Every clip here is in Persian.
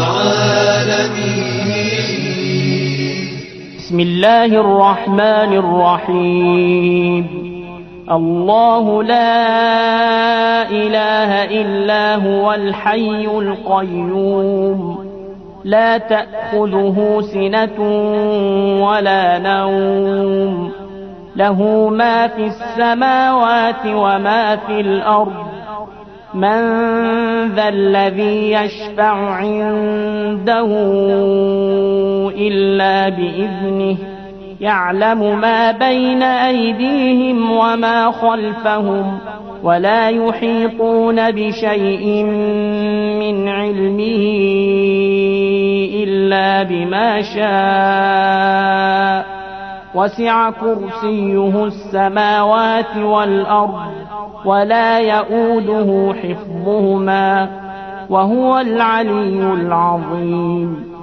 العالمين. بسم الله الرحمن الرحيم. الله لا إله إلا هو الحي القيوم لا تأخذه سنة ولا نوم له ما في السماوات وما في الأرض من ذا الذي يشفع عنده إلا بإذنه يعلم ما بين أيديهم وما خلفهم ولا يحيطون بشيء من علمه إلا بما شاء وسع كرسيه السماوات والأرض ولا يؤوده حفظهما وهو العلي العظيم.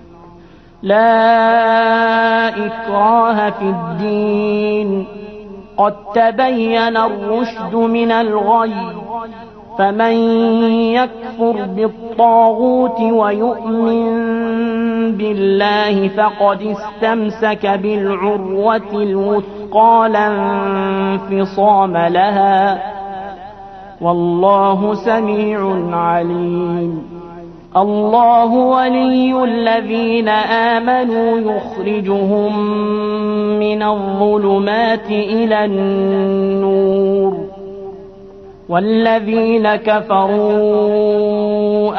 لا إكراه في الدين قد تبين الرشد من الغي فمن يكفر بالطاغوت ويؤمن بالله فقد استمسك بالعروة الوثقى لا انفصام لها والله سميع عليم. الله ولي الذين آمنوا يخرجهم من الظلمات إلى النور والذين كفروا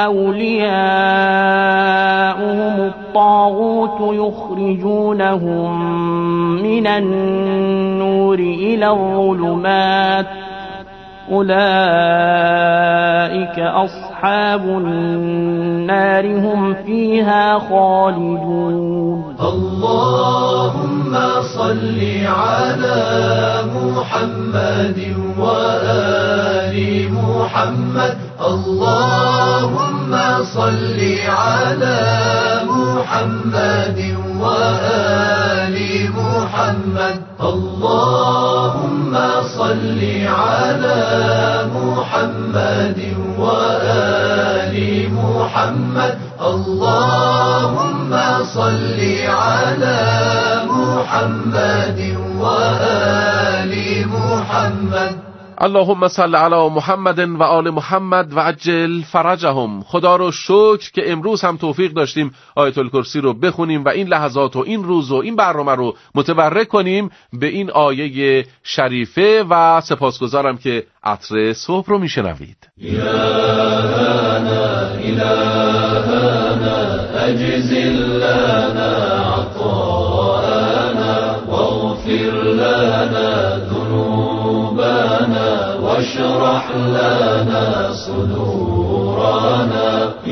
أولياؤهم الطاغوت يخرجونهم من النور إلى الظلمات أولئك أصحاب النار هم فيها خالدون. اللهم صل على محمد وآل محمد. اللهم صل على محمد وآل محمد. اللهم صل على محمد وآل محمد. اللهم صل على محمد وآل محمد. اللهم صل علی محمد و آل محمد و عجل فرجهم. خدا رو شکر که امروز هم توفیق داشتیم آیت الکرسی رو بخونیم و این لحظات و این روز و این برنامه رو متبرک کنیم به این آیه شریفه و سپاسگزارم که عطر صبح رو میشنوید. إلهنا إلهنا أجزل لنا عطاءنا واغفر لنا ذنوبنا واشرح لنا صدورنا.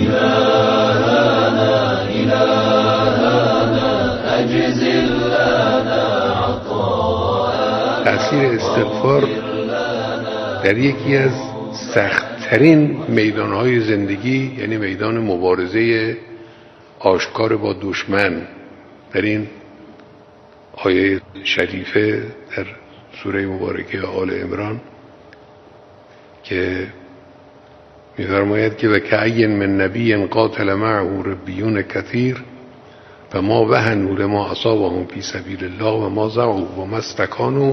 إلهنا إلهنا أجزل لنا عطاءنا. تأثیر استغفار در یکی از سخت‌ترین میدانهای زندگی، یعنی میدان مبارزه آشکار با دشمن، در این آیه شریفه در سوره مبارکه آل عمران که می‌فرماید که و کأی من نبی قاتل معه ربیون کثیر و ما وهنوا لما اصابهم فی سبیل الله و ما ضعفوا و ما استکانوا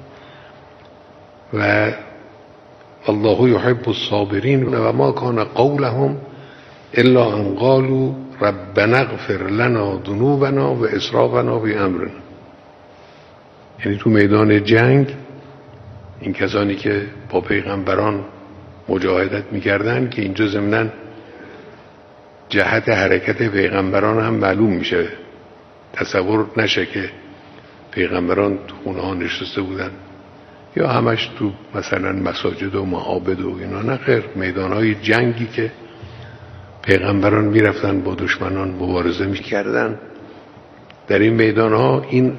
و الله يحب الصابرين و ما كان قولهم الا ان قالوا ربنا اغفر لنا ذنوبنا و اسرافنا فی امرنا. یعنی تو میدان جنگ این کسانی که با پیغمبران مجاهدت میکردن که اینجا ضمناً جهت حرکت پیغمبران هم معلوم میشه، تصور نشه که پیغمبران تو خونه ها نشسته بودن یا همش تو مثلا مساجد و معابد و اینا، نه خیر، میدانهای جنگی که پیغمبران میرفتن با دشمنان مبارزه میکردن. در این میدانها این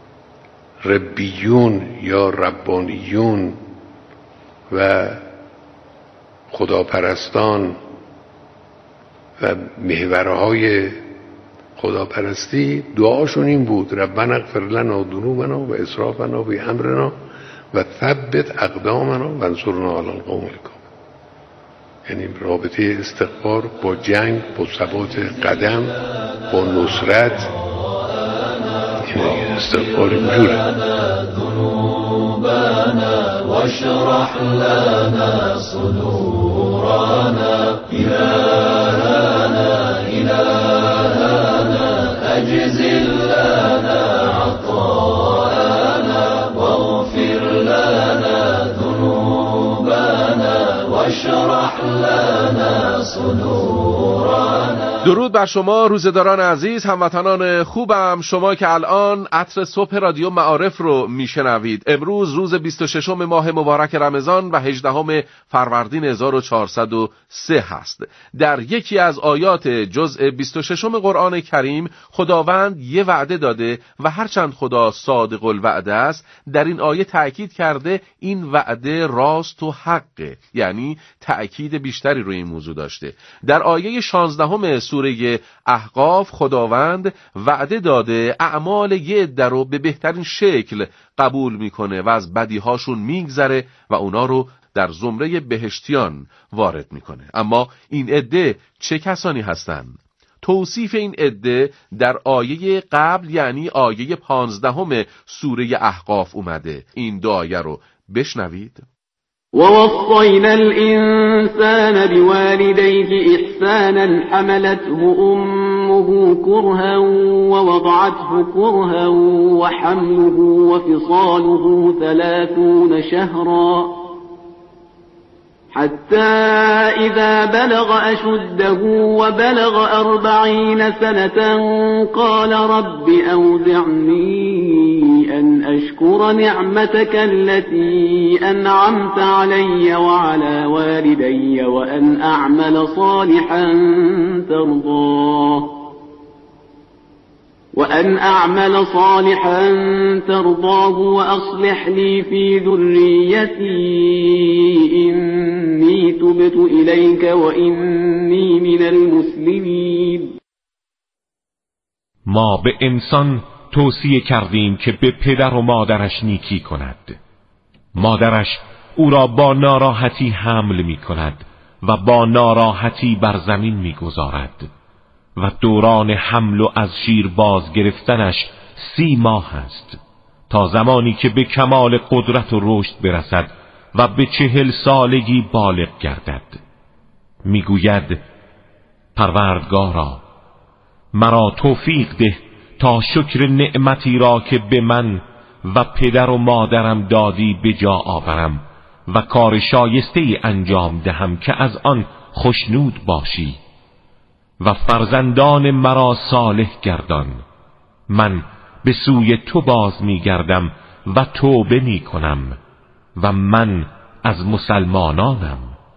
ربیون یا ربانیون و خداپرستان و محورهای خداپرستی دعاشون این بود ربنا اغفر لنا ذنوبنا و اسرافنا فی امرنا و ثبت اقدامنا و انصرنا علی القوم الکافرین. یعنی رابطه استغفار با جنگ، با ثبات قدم، با نصرت. این استغفار اینجوره. ذنوبنا واشرح لنا صدورنا إلهنا أجزل لنا عطاءنا واغفر لنا ذنوبنا واشرح لنا صدورنا. درود بر شما روزه‌داران عزیز، هموطنان خوبم. شما که الان عطر صبح رادیو معارف رو میشنوید. امروز روز 26 ماه مبارک رمضان و 18 فروردین 1403 هست. در یکی از آیات جزء 26 قرآن کریم خداوند یه وعده داده و هرچند خدا صادق الوعده است، در این آیه تأکید کرده این وعده راست و حقه، یعنی تأکید بیشتری روی این موضوع داشته. در آیه 16 سوره احقاف خداوند وعده داده اعمال یه عده رو به بهترین شکل قبول میکنه و از بدیهاشون میگذره و اونا رو در زمره بهشتیان وارد میکنه. اما این عده چه کسانی هستند؟ توصیف این عده در آیه قبل یعنی آیه 15 سوره احقاف اومده. این دو آیه رو بشنوید. ووصينا الإنسان بوالديه إحسانا حملته أمه كرها ووضعته كرها وحمله وفصاله 30 شهرا حتى إذا بلغ أشده وبلغ 40 سنة قال رب أوزعني أن أشكر نعمتك التي أنعمت علي وعلى والدي وأن أعمل صالحا ترضاه وأصلح لي في ذريتي إني تبت إليك وإني من المسلمين. ما به انسان توصیه کردیم که به پدر و مادرش نیکی کند. مادرش او را با ناراحتی حمل می کند و با ناراحتی بر زمین می گذارد و دوران حمل و از شیر باز گرفتنش 30 ماه است، تا زمانی که به کمال قدرت و رشد برسد و به 40 سالگی بالغ گردد. می گوید پروردگارا مرا توفیق ده تا شکر نعمتی را که به من و پدر و مادرم دادی به جا آورم و کار شایسته‌ای انجام دهم که از آن خوشنود باشی و فرزندان مرا صالح گردان. من به سوی تو باز می گردم و توبه می کنم و من از مسلمانانم.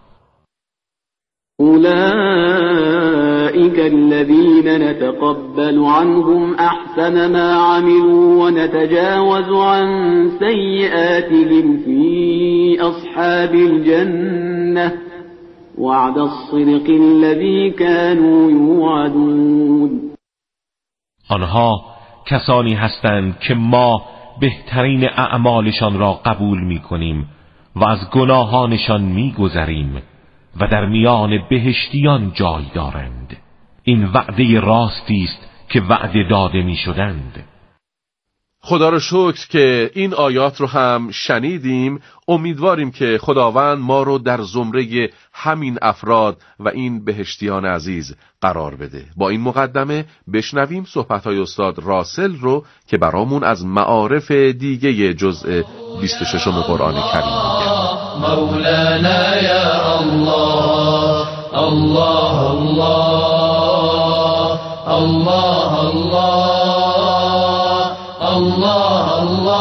أولئك الذين نتقبل عنهم أحسن ما عملوا ونتجاوز عن سيئاتهم في أصحاب الجنة وعد الصدق الذي كانوا يوعدون. آنها کسانی هستند که ما بهترین اعمالشان را قبول می کنیم و از گناهانشان می گذریم و در میان بهشتیان جای دارند. این وعده راستی است که وعده داده می شدند. خدا رو شکر که این آیات رو هم شنیدیم. امیدواریم که خداوند ما رو در زمره همین افراد و این بهشتیان عزیز قرار بده. با این مقدمه بشنویم صحبت‌های استاد راسل رو که برامون از معارف دیگه جزء 26 قرآن کریم میگه. مولانا یا الله الله الله الله الله الله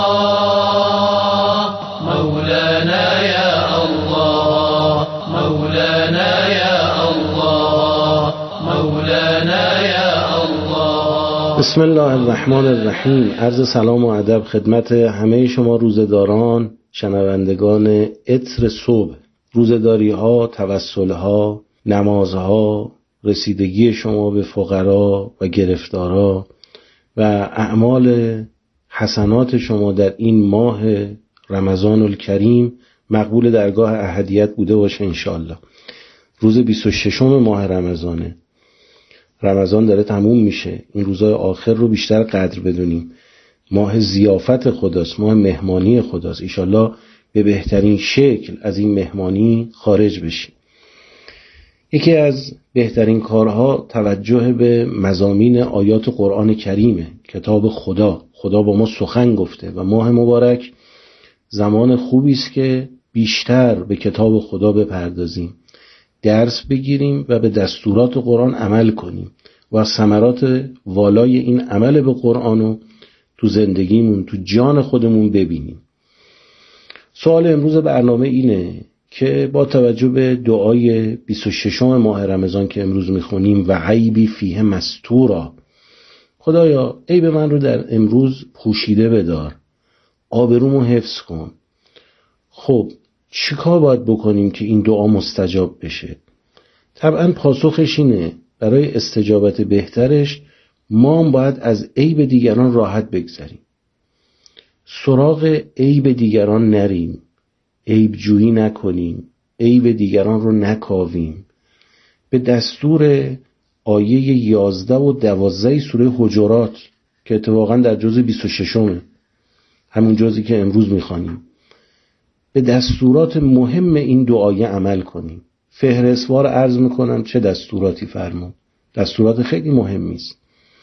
الله مولانا یا الله مولانا یا الله مولانا یا الله. بسم الله الرحمن الرحیم. عرض سلام و ادب خدمت همه شما روزه‌داران، شنوندگان عطر صبح. روزه‌داری ها، توسل ها، نمازها، رسیدگی شما به فقرا و گرفتارا و اعمال حسنات شما در این ماه رمضان الکریم مقبول درگاه احدیت بوده باشه انشاءالله. روز 26 ماه رمضانه. رمضان داره تموم میشه. این روزهای آخر رو بیشتر قدر بدونیم. ماه ضیافت خداست، ماه مهمانی خداست. انشالله به بهترین شکل از این مهمانی خارج بشیم. یکی از بهترین کارها توجه به مضامین آیات قرآن کریمه. کتاب خدا با ما سخن گفته و ماه مبارک زمان خوبی است که بیشتر به کتاب خدا بپردازیم، درس بگیریم و به دستورات قرآن عمل کنیم و ثمرات والای این عمل به قرآن رو تو زندگیمون، تو جان خودمون ببینیم. سوال امروز برنامه اینه که با توجه به دعای 26 ماه رمضان که امروز میخونیم و عیبی فیه مستورا، خدایا عیب من رو در امروز پوشیده بدار، آبرومو حفظ کن. خب چیکار باید بکنیم که این دعا مستجاب بشه؟ طبعا پاسخش اینه برای استجابت بهترش ما هم باید از عیب دیگران راحت بگذریم، سراغ عیب دیگران نریم، عیب جویی نکنیم، عیب دیگران رو نکاویم. به دستور آیه 11 و 12 سوره حجرات که اتفاقا در جز 26 همون جزی که امروز میخوانیم، به دستورات مهم این دعایه عمل کنیم. فهرستوار عرض میکنم چه دستوراتی فرمود. دستورات خیلی مهمی است.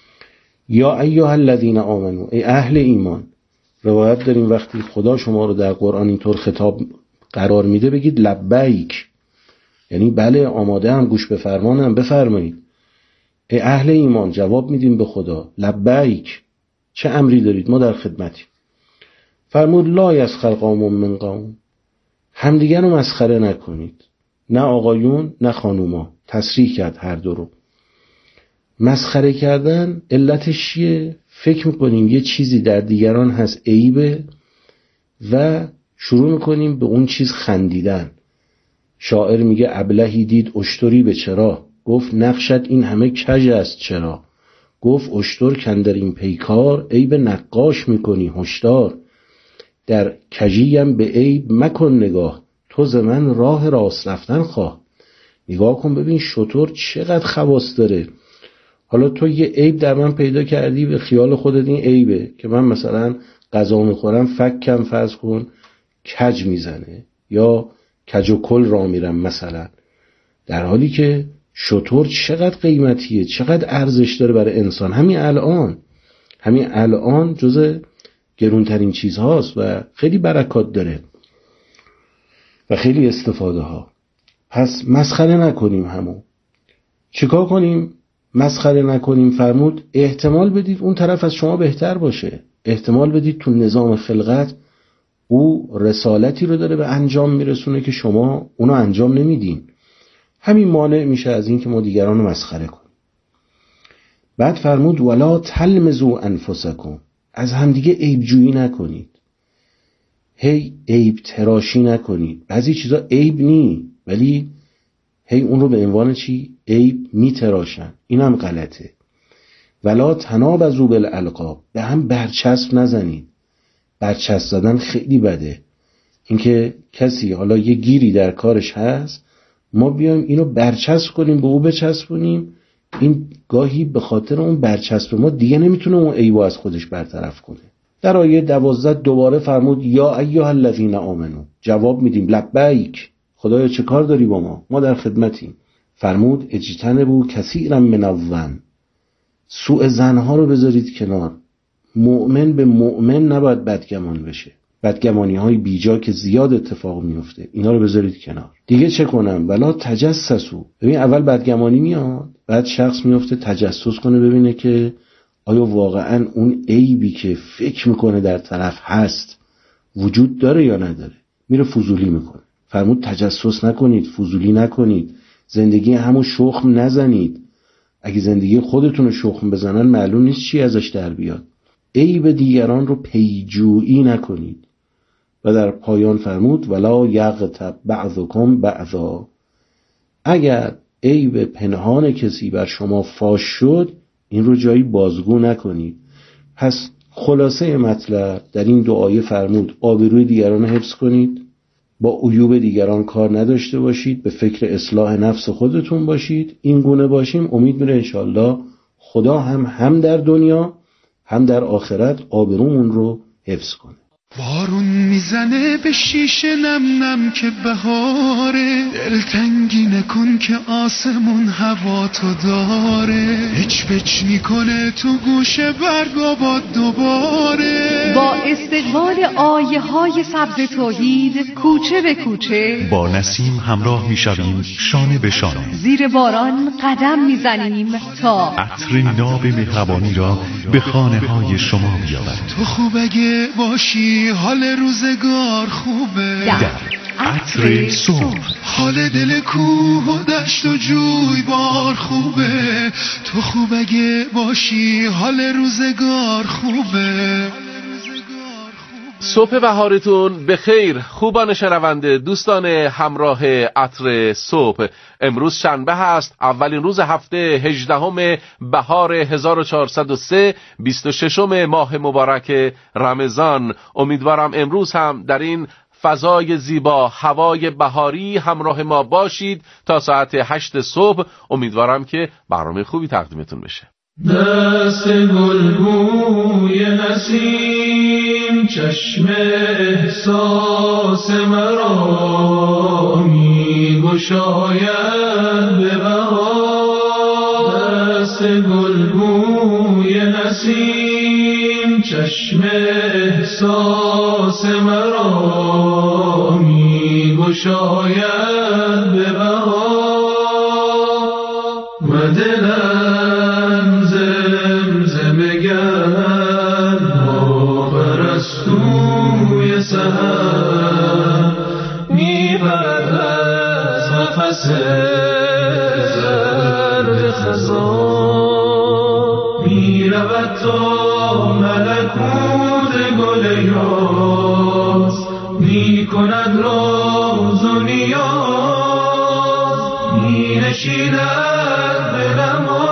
یا ایها الذین آمنو، ای اهل ایمان. روایت داریم وقتی خدا شما رو در قرآن اینطور خطاب قرار میده بگید لبیک، یعنی بله آماده هم، گوش به فرمانم، بفرمایید. ای اهل ایمان جواب میدیم به خدا لبیک، چه امری دارید؟ ما در خدمتیم. فرمود لا یسخر قوم من قوم، همدیگر رو مسخره نکنید، نه آقایون نه خانوما. تصریح کرد هر دو رو. مسخره کردن علتش چیه؟ فکر میکنیم یه چیزی در دیگران هست عیبه و شروع میکنیم به اون چیز خندیدن. شاعر میگه ابلهی دید اشتری به چرا، گفت نقشت این همه کژ است چرا. گفت اشتر کندر این پیکار، عیب نقاش میکنی هشدار. در کژیم به عیب مکن نگاه، تو ز من راه راست رفتن خواه. نگاه کن ببین شتر چقدر خواص داره. حالا تو یه عیب در من پیدا کردی، به خیال خودت این عیبه که من مثلا غذا میخورم فکم فرض کن کج میزنه یا کج و کل را میرم مثلا، در حالی که شتر چقدر قیمتیه، چقدر ارزش داره برای انسان. همین الان جز گرونترین چیز هاست و خیلی برکات داره و خیلی استفاده ها. پس مسخره نکنیم. همون چیکار کنیم؟ مسخره نکنیم. فرمود احتمال بدید اون طرف از شما بهتر باشه، احتمال بدید تو نظام خلقت او رسالتی رو داره به انجام میرسونه که شما اونو انجام نمیدین. همین مانع میشه از این که ما دیگران رو مسخره کنیم. بعد فرمود ولا تلمزوا انفسکم، از همدیگه عیب جویی نکنید، هی عیب تراشی نکنید. بعضی چیزا عیب نی ولی هی اون رو به عنوان چی؟ عیب میتراشن. این هم غلطه. ولا تنابزوا بالالقاب، به هم برچسب نزنید. برچسب زدن خیلی بده. اینکه کسی حالا یه گیری در کارش هست، ما بیایم اینو برچسب کنیم، به او بچسبونیم، این گاهی به خاطر اون برچسب ما دیگه نمیتونه اون عیبو از خودش برطرف کنه. در آیه 12 دوباره فرمود یا ایها الذین آمنو، جواب میدیم لبیک، خدایا چه کار داری با ما؟ ما در خدمتیم. فرمود اجتنبوا کثیرا من الظن، سوء ظنها رو بذارید کنار. مؤمن به مؤمن نباید بدگمان بشه، بدگمانی های بیجا که زیاد اتفاق میفته، اینا رو بذارید کنار. دیگه چه کنم؟ ولا تجسسوا، ببین اول بدگمانی میاد، بعد شخص میفته تجسس کنه ببینه که آیا واقعا اون عیبی که فکر میکنه در طرف هست وجود داره یا نداره، میره فضولی میکنه. فرمود تجسس نکنید، فضولی نکنید، زندگی همو شخم نزنید. اگه زندگی خودتون رو شخم بزنن معلوم نیست چی ازش در بیاد. عیب دیگران رو پیجویی نکنید. و در پایان فرمود ولا یغتب بعضکم بعضا، اگر عیب پنهان کسی بر شما فاش شد این رو جایی بازگو نکنید. پس خلاصه مطلب در این دعای فرمود آبروی دیگران رو حفظ کنید، با عیوب دیگران کار نداشته باشید، به فکر اصلاح نفس خودتون باشید. این گونه باشیم امید میره انشالله خدا هم در دنیا هم در آخرت آبرومون رو حفظ کنه. بارون میزنه به شیشه نم نم که بهاره، دلتنگی نکن که آسمون هوا تو داره، هچ میکنه تو گوشه برگا با دوباره. با استقبال آیه های سبز توحید کوچه به کوچه با نسیم همراه میشویم، شانه به شانه زیر باران قدم میزنیم تا عطر ناب مهربانی را به خانه های شما بیاورد. تو خوب اگه باشی حال روزگار خوبه، در عطر صبح حال دل کوه و دشت و جوی بار خوبه. تو خوب اگه باشی حال روزگار خوبه. صبح بهارتون به خیر خوبان شنونده، دوستان همراه عطر صبح. امروز شنبه هست، اولین روز هفته 18 بهار 1403، 26 ماه مبارک رمضان. امیدوارم امروز هم در این فضای زیبا، هوای بهاری همراه ما باشید تا ساعت 8 صبح. امیدوارم که برنامه خوبی تقدیمتون بشه. دست گلبوی نسیم چشم احساس مرا می گشاید به بهار. دست گلبوی نسیم چشم احساس مرا می گشاید به بهار. و دلم زمزمه گرد با پرستوی سحر میبرد از نفس زرد خزان. میرود تا ملکوت گل یاس، میکند راز و نیاز، مینشیند به نماز.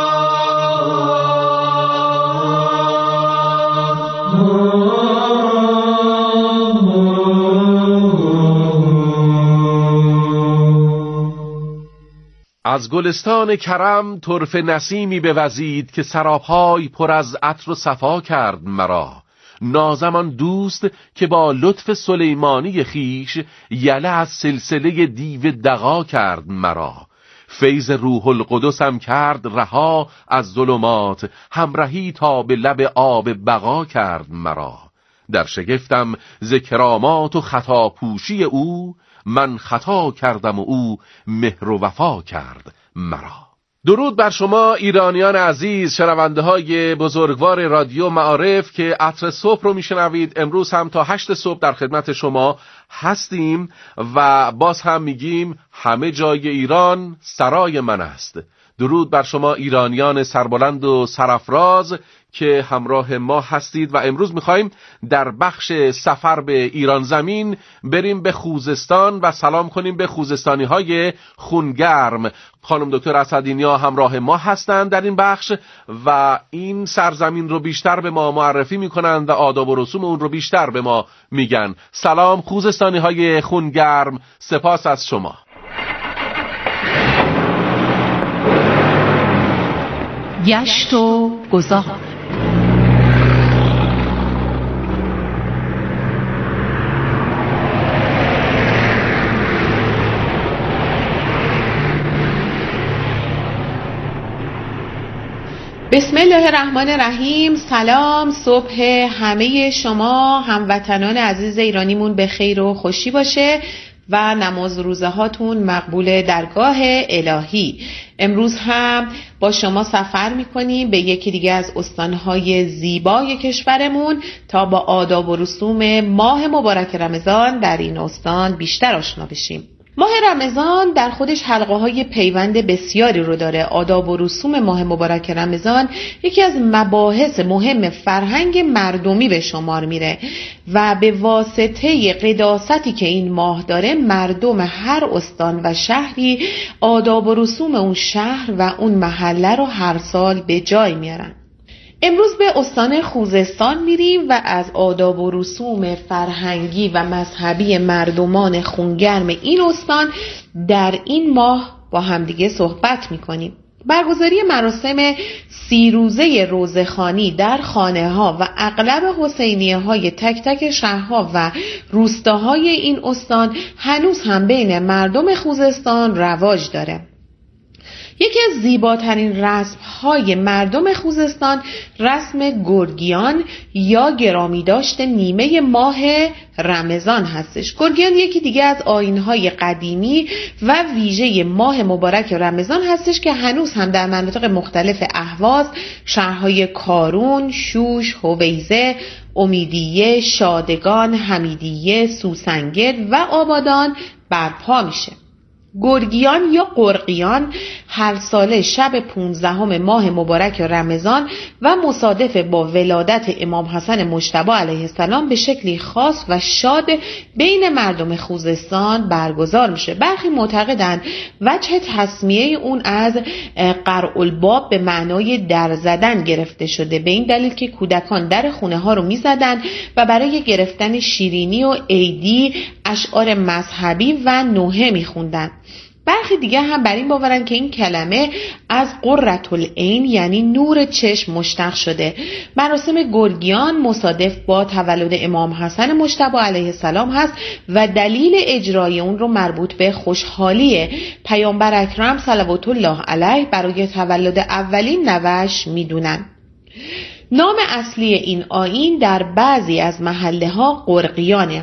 از گلستان کرم طرف نسیمی بوزید که سراپای پر از عطر و صفا کرد مرا. نازمان دوست که با لطف سلیمانی خیش یله از سلسله دیو دغا کرد مرا. فیض روح القدسم کرد رها از ظلمات، همراهی تا به لب آب بقا کرد مرا. در شگفتم ز کرامات و خطا پوشی او، من خطا کردم و او مهر و وفا کرد مرا. درود بر شما ایرانیان عزیز، شنونده های بزرگوار رادیو معارف که عطر صبح رو میشنوید. امروز هم تا 8 صبح در خدمت شما هستیم و باز هم میگیم همه جای ایران سرای من است. درود بر شما ایرانیان سربلند و سرافراز که همراه ما هستید و امروز میخوایم در بخش سفر به ایران زمین بریم به خوزستان و سلام کنیم به خوزستانی های خونگرم. خانم دکتر اسدینیا همراه ما هستند در این بخش و این سرزمین رو بیشتر به ما معرفی میکنند و آداب و رسوم اون رو بیشتر به ما میگن. سلام خوزستانی های خونگرم، سپاس از شما. گشت و گذار. بسم الله الرحمن الرحیم. سلام، صبح همه شما هموطنان عزیز ایرانیمون به خیر و خوشی باشه و نماز روزه هاتون مقبول درگاه الهی. امروز هم با شما سفر میکنیم به یکی دیگه از استانهای زیبای کشورمون تا با آداب و رسوم ماه مبارک رمضان در این استان بیشتر آشنا بشیم. ماه رمضان در خودش حلقه های پیوند بسیاری رو داره. آداب و رسوم ماه مبارک رمضان یکی از مباحث مهم فرهنگ مردمی به شمار میره و به واسطه قداستی که این ماه داره مردم هر استان و شهری آداب و رسوم اون شهر و اون محله رو هر سال به جای میارن. امروز به استان خوزستان میریم و از آداب و رسوم فرهنگی و مذهبی مردمان خونگرم این استان در این ماه با همدیگه صحبت میکنیم. برگزاری مراسم 30 روزه روزخوانی در خانه ها و اغلب حسینیه های تک تک شهرها و روستاهای این استان هنوز هم بین مردم خوزستان رواج داره. یکی از زیباترین رسم‌های مردم خوزستان رسم گرگیان یا گرامی داشت نیمه ماه رمضان هستش. گرگیان یکی دیگه از آیین‌های قدیمی و ویژه ماه مبارک رمضان هستش که هنوز هم در مناطق مختلف اهواز، شهرهای کارون، شوش، هویزه، امیدیه، شادگان، حمیدیه، سوسنگرد و آبادان برپا میشه. گرگیان یا قرقیان هر ساله شب 15 ماه مبارک رمضان و مصادف با ولادت امام حسن مجتبی علیه السلام به شکلی خاص و شاد بین مردم خوزستان برگزار میشه. برخی معتقدند وجه تسمیه اون از قرع الباب به معنای در زدن گرفته شده، به این دلیل که کودکان در خونه ها رو میزدن و برای گرفتن شیرینی و عیدی اشعار مذهبی و نوحه میخوندن. برخی دیگه هم بر این باورن که این کلمه از قرة العین یعنی نور چشم مشتق شده. مراسم گرگیان مصادف با تولد امام حسن مجتبی علیه السلام هست و دلیل اجرای اون رو مربوط به خوشحالی پیامبر اکرم صلوات الله علیه برای تولد اولین نوش میدونن. نام اصلی این آیین در بعضی از محله ها قرقیانه.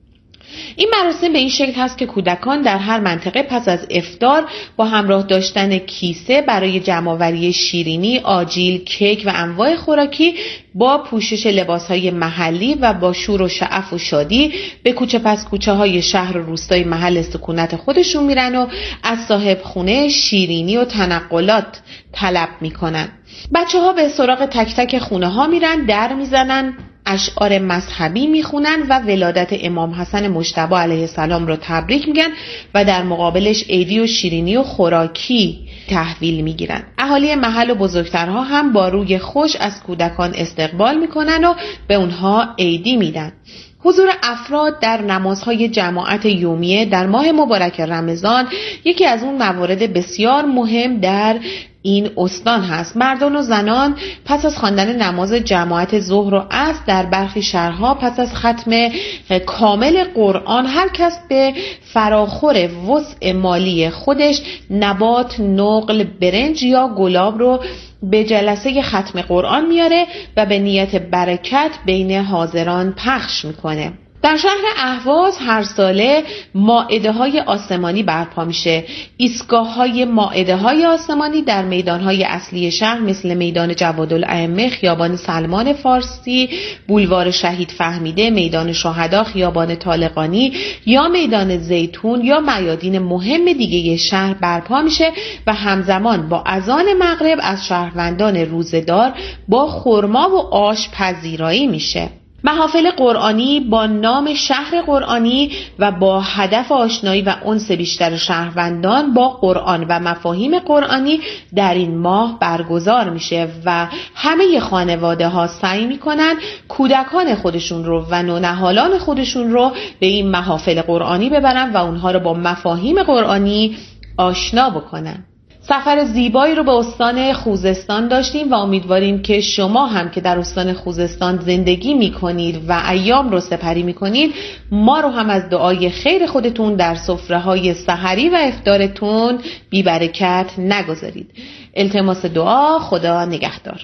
این مراسم به این شکل هست که کودکان در هر منطقه پس از افطار با همراه داشتن کیسه برای جمع‌آوری شیرینی، آجیل، کیک و انواع خوراکی با پوشش لباسهای محلی و با شور و شعف و شادی به کوچه پس کوچه های شهر و روستای محل سکونت خودشون میرن و از صاحب خونه شیرینی و تنقلات طلب میکنن. بچه ها به سراغ تک تک خونه ها میرن، در میزنن، اشعار مذهبی میخونن و ولادت امام حسن مجتبی علیه السلام رو تبریک میگن و در مقابلش عیدی و شیرینی و خوراکی تحویل میگیرن. اهالی محل و بزرگترها هم با روی خوش از کودکان استقبال میکنن و به اونها عیدی میدن. حضور افراد در نمازهای جماعت یومیه در ماه مبارک رمضان یکی از اون موارد بسیار مهم در این استان هست. مردان و زنان پس از خواندن نماز جماعت ظهر و عصر در برخی شهرها پس از ختم کامل قرآن هر کس به فراخور وسع مالی خودش نبات، نقل، برنج یا گلاب رو به جلسه ختم قرآن میاره و به نیت برکت بین حاضران پخش میکنه. در شهر اهواز هر ساله مائده های آسمانی برپا میشه. ایستگاه های مائده های آسمانی در میدان های اصلی شهر مثل میدان جوادالائمه، خیابان سلمان فارسی، بولوار شهید فهمیده، میدان شهدا، خیابان طالقانی یا میدان زیتون یا میادین مهم دیگه شهر برپا میشه و همزمان با اذان مغرب از شهروندان روزه‌دار با خرما و آش پذیرایی میشه. محافل قرآنی با نام شهر قرآنی و با هدف آشنایی و انس بیشتر شهروندان با قرآن و مفاهیم قرآنی در این ماه برگزار میشه و همه خانواده ها سعی میکنن کودکان خودشون رو و نونهالان خودشون رو به این محافل قرآنی ببرن و اونها رو با مفاهیم قرآنی آشنا بکنن. سفر زیبایی رو به استان خوزستان داشتیم و امیدواریم که شما هم که در استان خوزستان زندگی میکنید و ایام رو سپری میکنید ما رو هم از دعای خیر خودتون در سفره‌های سحری و افطارتون بی برکت نگذارید. التماس دعا. خدا نگهدار.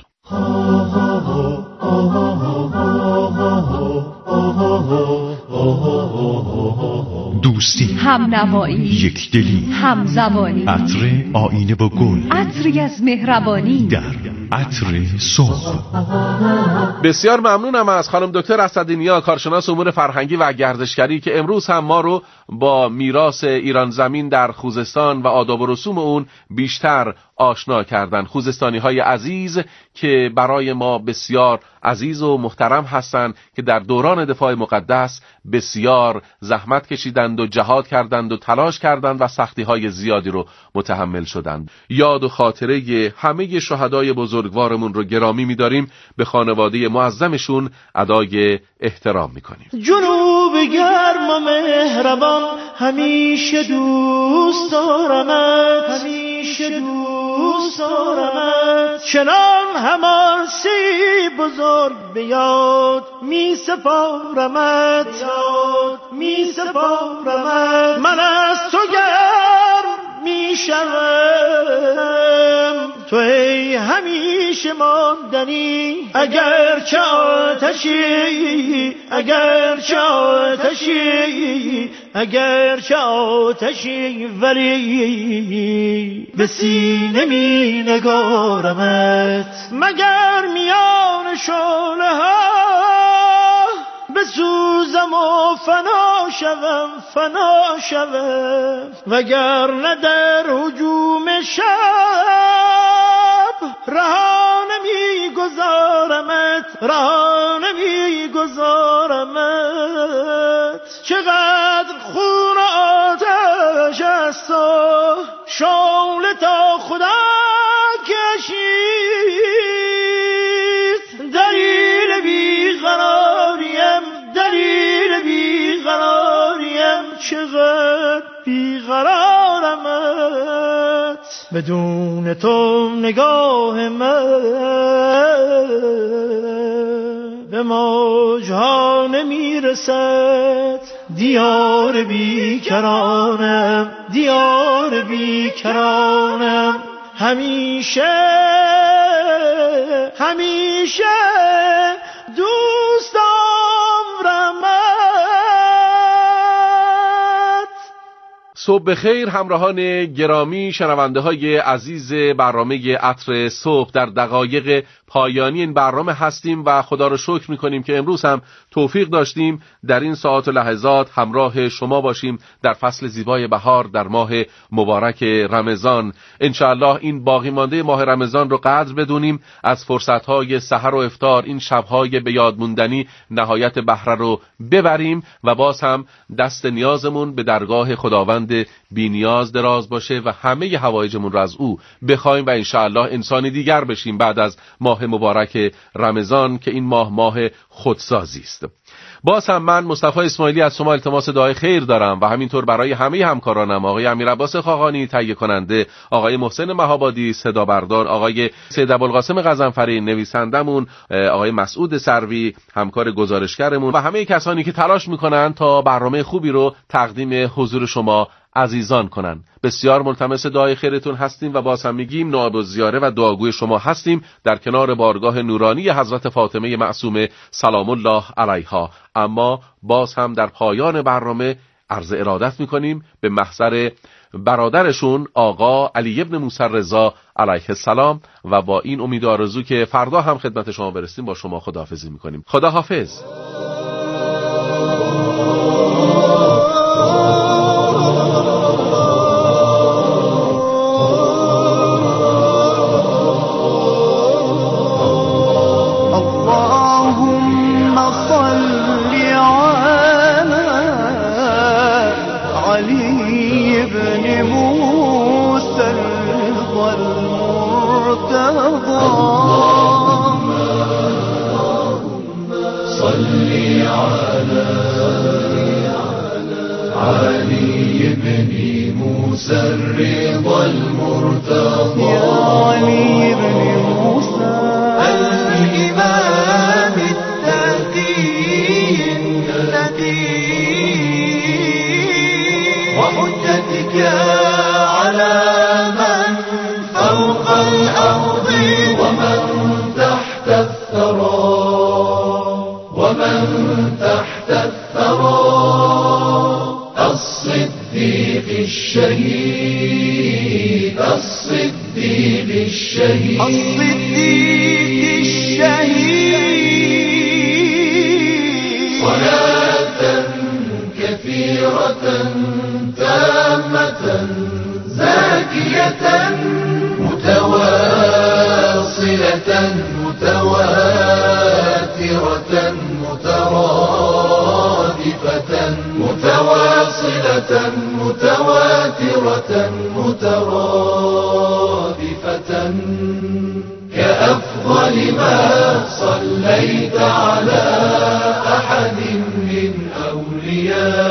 دوستی، همنوایی، یکدلی، همزبانی، عطر آینه با گل، عطری از مهربانی در عطر صبح. بسیار ممنونم از خانم دکتر اسدینیا، کارشناس امور فرهنگی و گردشگری که امروز هم ما رو با میراث ایران زمین در خوزستان و آداب و رسوم اون بیشتر آشنا کردند. خوزستانی‌های عزیز که برای ما بسیار عزیز و محترم هستند که در دوران دفاع مقدس بسیار زحمت کشیدند و جهاد کردند و تلاش کردند و سختی‌های زیادی رو متحمل شدند. یاد و خاطره همه شهدای بزرگوارمون رو گرامی می‌داریم، به خانواده معظمشون ادای احترام می‌کنیم. جنوب گرم و مهربان همیشه دوست دارمت، همیشه دوست دارمت، چنان همان سی بزرگ بیاد می سپارمت، می سپارمت، من از تو گرم می شوم، تو ای همیشه ماندنی، اگر چه آتشی، اگر چه آتشی، اگر چه آتشی، ولی به سینه می نگارمت، مگر میان شعله ها بسوزم و فنا شوم، فنا شوم، وگرنه در هجوم شب رها نمیگذارمت، رها نمیگذارمت، چقدر خون و آتش است و شعله تا خدا کشید، دلیل بیقراریم، دلیل بیقراریم، چقدر بیقرارمت، بدون تو نگاه من به موجها نمیرسد، دیار بیکرانم، دیار بیکرانم، همیشه همیشه دوست دارمت. صبح بخیر همراهان گرامی، شنونده های عزیز برنامه عطر صبح. در دقایق پایانی این برنامه هستیم و خدا رو شکر میکنیم که امروز هم توفیق داشتیم در این ساعات و لحظات همراه شما باشیم در فصل زیبای بهار در ماه مبارک رمضان. انشاءالله این باقی مانده ماه رمضان رو قدر بدونیم، از فرصتهای سحر و افطار، این شبهای به یاد موندنی نهایت بهره رو ببریم و باز هم دست نیازمون به درگاه خداوند بی نیاز دراز باشه و همه حوایجمون رو از او بخوایم و انشاءالله انسانی دیگر بشیم بعد از ماه مبارک رمضان که این ماه خودسازی است. باز هم من مصطفی اسماعیلی از شما التماس دعای خیر دارم و همینطور برای همه همکارانم، آقای امیرعباس خاقانی تهیه کننده، آقای محسن مهابادی صدا بردار، آقای سید ابوالقاسم غضنفری نویسندمون، آقای مسعود سروی همکار گزارشگرمون و همه کسانی که تلاش میکنن تا برنامه خوبی رو تقدیم حضور شما عزیزان کنن. بسیار ملتمس دعای خیرتون هستیم و باز هم میگیم نائب الزیاره و دعاگوی شما هستیم در کنار بارگاه نورانی حضرت فاطمه معصومه سلام الله علیها. اما باز هم در پایان برنامه عرض ارادت میکنیم به محضر برادرشون آقا علی ابن موسی رضا علیه السلام و با این امید و آرزو که فردا هم خدمت شما برسیم با شما خداحافظی میکنیم. خدا حافظ. الرضا المرتضى يا علي بن موسى الإمام التقي النبي وحجتك على من فوق الأرض ومن تحت الثرى ومن تحت الثرى الصديق الشهيد الصديق الشهيد الصديق الشهيد صلاة كثيرة تامة زاكية متواصلة متواترة مترادفة متواصلة متواترة مترادفة كأفضل ما صليت على أحد من أولياء